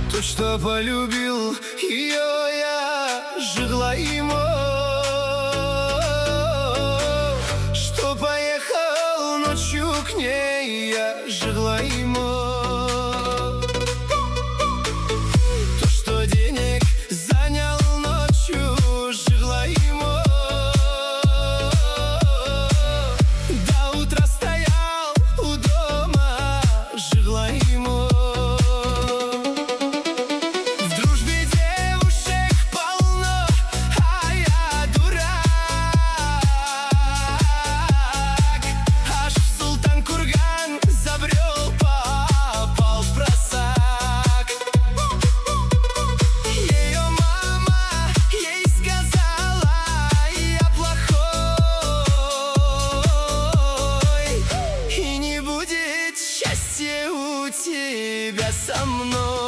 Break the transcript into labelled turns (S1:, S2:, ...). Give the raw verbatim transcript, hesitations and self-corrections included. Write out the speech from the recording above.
S1: То, что полюбил ее, я жила ему, что поехал ночью к ней, я жила ему. То, что денег занял ночью, жила ему. До утра стоял у дома, жила ему. Счастье у тебя со мной.